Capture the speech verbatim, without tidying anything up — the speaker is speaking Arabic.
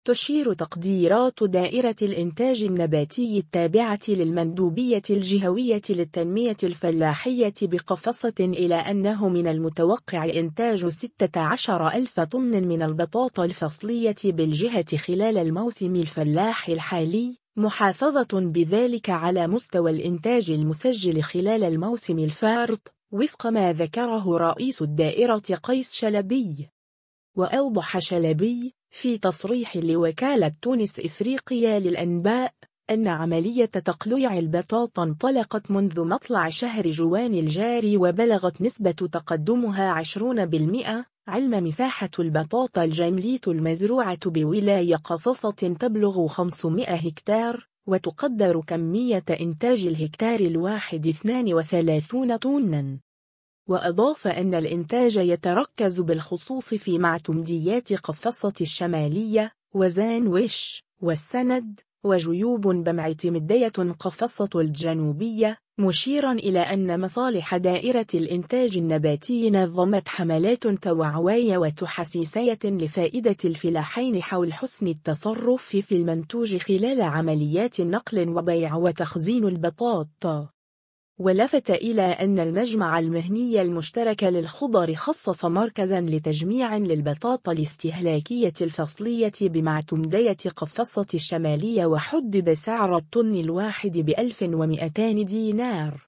تشير تقديرات دائرة الإنتاج النباتي التابعة للمندوبية الجهوية للتنمية الفلاحية بقفصة إلى أنه من المتوقع إنتاج ستة عشر ألف طن من البطاطا الفصلية بالجهة خلال الموسم الفلاحي الحالي، محافظة بذلك على مستوى الإنتاج المسجل خلال الموسم الفارط، وفق ما ذكره رئيس الدائرة قيس شلبي. وأوضح شلبي في تصريح لوكالة تونس إفريقيا للأنباء أن عملية تقليع البطاطا انطلقت منذ مطلع شهر جوان الجاري، وبلغت نسبة تقدمها عشرين بالمئة، علم مساحة البطاطا الجمليت المزروعة بولاية قفصة تبلغ خمسمائة هكتار، وتقدر كمية إنتاج الهكتار الواحد اثنين وثلاثين طناً. وأضاف أن الإنتاج يتركز بالخصوص في معتمديات قفصة الشمالية، وزان وش، والسند، وجيوب بمعتمدية قفصة الجنوبية، مشيرا إلى أن مصالح دائرة الإنتاج النباتي نظمت حملات توعوية وتحسيسية لفائدة الفلاحين حول حسن التصرف في المنتوج خلال عمليات نقل وبيع وتخزين البطاطا. ولفت إلى أن المجمع المهني المشترك للخضر خصص مركزاً لتجميع للبطاطا الاستهلاكية الفصلية بمعتمدية قفصة الشمالية، وحدد سعر الطن الواحد بألف ومئتين دينار.